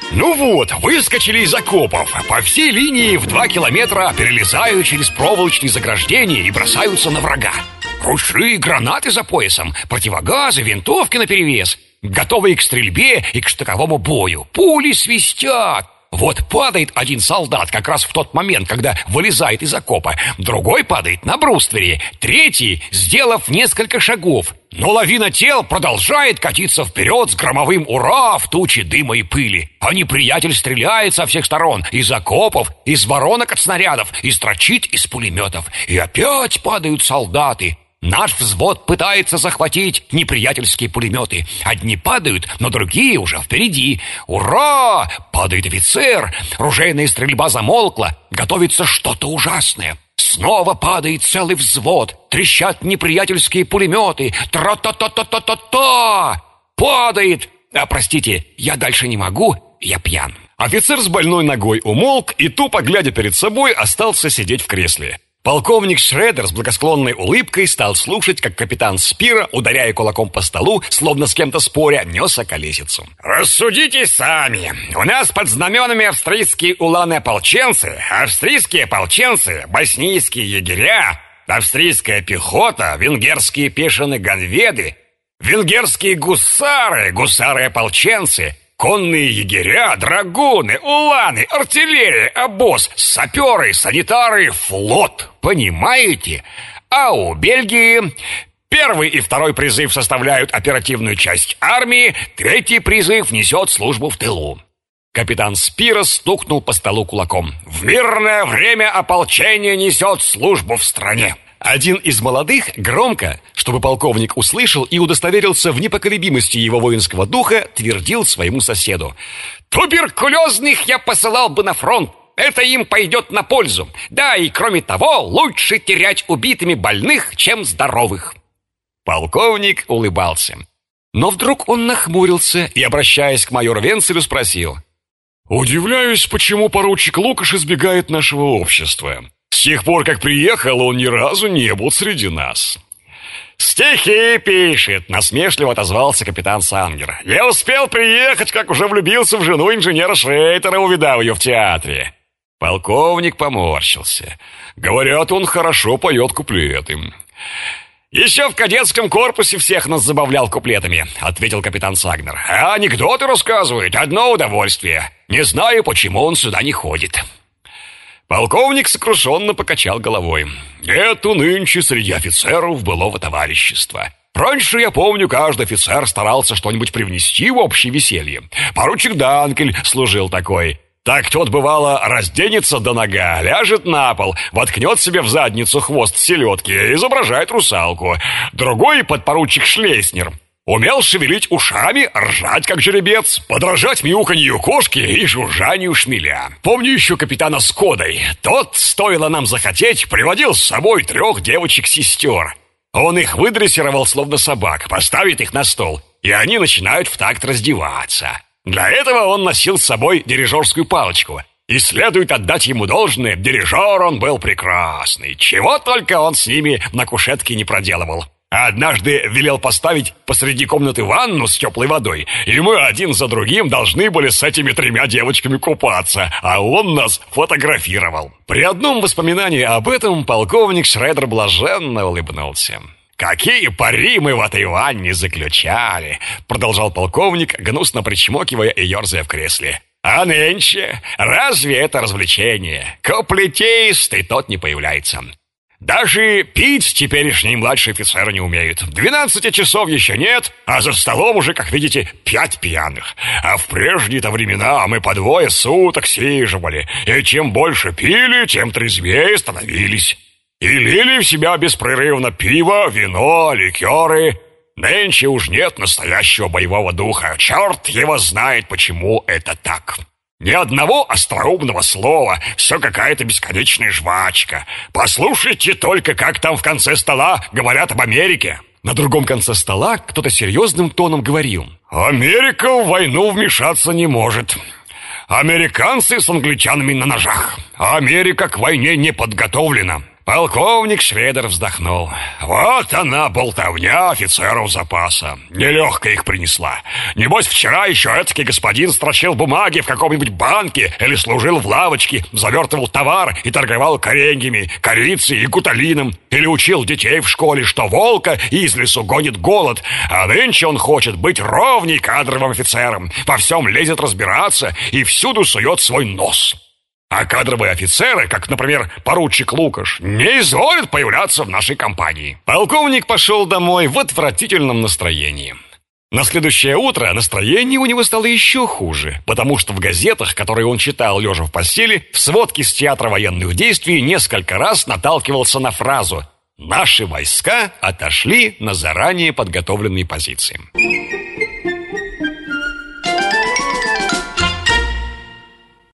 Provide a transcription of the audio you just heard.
Ну вот, выскочили из окопов. По всей линии в 2 километра перелезают через проволочные заграждения и бросаются на врага. Ружья, гранаты за поясом, противогазы, винтовки наперевес. Готовые к стрельбе и к штыковому бою. Пули свистят. Вот падает один солдат как раз в тот момент, когда вылезает из окопа. Другой падает на бруствере. Третий, сделав несколько шагов. Но лавина тел продолжает катиться вперед с громовым «Ура!» в туче дыма и пыли. А неприятель стреляет со всех сторон. Из окопов, из воронок от снарядов, и строчит из пулеметов. И опять падают солдаты. Наш взвод пытается захватить неприятельские пулеметы. Одни падают, но другие уже впереди. Ура! Падает офицер. Ружейная стрельба замолкла. Готовится что-то ужасное. Снова падает целый взвод. Трещат неприятельские пулеметы. Тра-та-та-та-та-та-та! Падает! Простите, я дальше не могу, я пьян. Офицер с больной ногой умолк и, тупо глядя перед собой, остался сидеть в кресле. Полковник Шредер с благосклонной улыбкой стал слушать, как капитан Спира, ударяя кулаком по столу, словно с кем-то споря, нес околесицу. «Рассудите сами. У нас под знаменами австрийские уланы-ополченцы, австрийские ополченцы, боснийские егеря, австрийская пехота, венгерские пешены-ганведы, венгерские гусары, гусары-ополченцы, конные егеря, драгуны, уланы, артиллерия, обоз, саперы, санитары, флот. Понимаете? А у Бельгии первый и второй призыв составляют оперативную часть армии, третий призыв несет службу в тылу. Капитан Спира стукнул по столу кулаком. В мирное время ополчение несет службу в стране. Один из молодых громко, чтобы полковник услышал и удостоверился в непоколебимости его воинского духа, твердил своему соседу: «Туберкулезных я посылал бы на фронт. Это им пойдет на пользу. Да, и кроме того, лучше терять убитыми больных, чем здоровых». Полковник улыбался. Но вдруг он нахмурился и, обращаясь к майору Венцелю, спросил: «Удивляюсь, почему поручик Лукаш избегает нашего общества. С тех пор, как приехал, он ни разу не был среди нас». «Стихи пишет», — насмешливо отозвался капитан Сангер. «Я успел приехать, как уже влюбился в жену инженера Шрейтера, увидав ее в театре». Полковник поморщился. «Говорят, он хорошо поет куплеты». «Еще в кадетском корпусе всех нас забавлял куплетами», — ответил капитан Сагнер. «А анекдоты рассказывает, одно удовольствие. Не знаю, почему он сюда не ходит». Полковник сокрушенно покачал головой. «Нету нынче среди офицеров былого товарищества. Раньше, я помню, каждый офицер старался что-нибудь привнести в общее веселье. Поручик Данкель служил такой. Так тот, бывало, разденется до нога, ляжет на пол, воткнет себе в задницу хвост селедки и изображает русалку. Другой, подпоручик Шлейснер, умел шевелить ушами, ржать как жеребец, подражать мяуканью кошки и жужжанию шмеля. Помню еще капитана Скодой. Тот, стоило нам захотеть, приводил с собой 3 девочек-сестер. Он их выдрессировал словно собак, поставит их на стол, и они начинают в такт раздеваться. Для этого он носил с собой дирижерскую палочку. И следует отдать ему должное, дирижер он был прекрасный. Чего только он с ними на кушетке не проделывал. А однажды велел поставить посреди комнаты ванну с теплой водой, и мы один за другим должны были с этими 3 девочками купаться, а он нас фотографировал. При одном воспоминании об этом полковник Шредер блаженно улыбнулся. «Какие пари мы в этой ванне заключали!» — продолжал полковник, гнусно причмокивая и ерзая в кресле. «А нынче разве это развлечение? Куплетист, и тот не появляется. Даже пить теперешние младшие офицеры не умеют. 12 часов еще нет, а за столом уже, как видите, 5 пьяных. А в прежние-то времена мы по 2 суток сиживали, и чем больше пили, тем трезвее становились. И лили в себя беспрерывно пиво, вино, ликеры. Нынче уж нет настоящего боевого духа. Черт его знает, почему это так. Ни одного остроумного слова, все какая-то бесконечная жвачка. Послушайте только, как там в конце стола говорят об Америке». На другом конце стола кто-то серьезным тоном говорил: «Америка в войну вмешаться не может. Американцы с англичанами на ножах. Америка к войне не подготовлена. Полковник Шведер вздохнул. Вот она, болтовня офицеров запаса. Нелегко их принесла. Небось, вчера еще этакий господин строчил бумаги в каком-нибудь банке или служил в лавочке, завертывал товар и торговал кореньями, корицей и гуталином, или учил детей в школе, что волка из лесу гонит голод, а нынче он хочет быть ровней кадровым офицером, во всем лезет разбираться и всюду сует свой нос. А кадровые офицеры, как, например, поручик Лукаш, не изволят появляться в нашей компании. Полковник пошел домой в отвратительном настроении. На следующее утро настроение у него стало еще хуже, потому что в газетах, которые он читал лежа в постели, в сводке с театра военных действий несколько раз наталкивался на фразу «Наши войска отошли на заранее подготовленные позиции».